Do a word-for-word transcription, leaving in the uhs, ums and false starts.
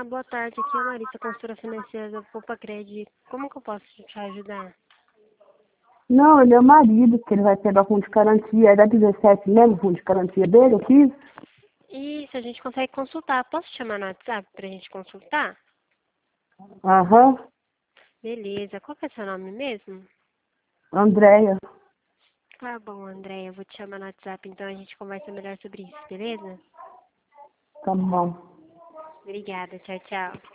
Olá, boa tarde. Aqui é a Larissa, consultora financeira da Poupa Cred. Como que eu posso te ajudar? Não, ele é o marido, que ele vai pegar o fundo de garantia. É da dezessete mesmo, o fundo de garantia dele aqui? Isso, a gente consegue consultar. Posso te chamar no WhatsApp pra gente consultar? Aham. Beleza. Qual que é seu nome mesmo? Andréia. Tá bom, André. Eu vou te chamar no WhatsApp, então a gente conversa melhor sobre isso, beleza? Tá bom. Obrigada. Tchau, tchau.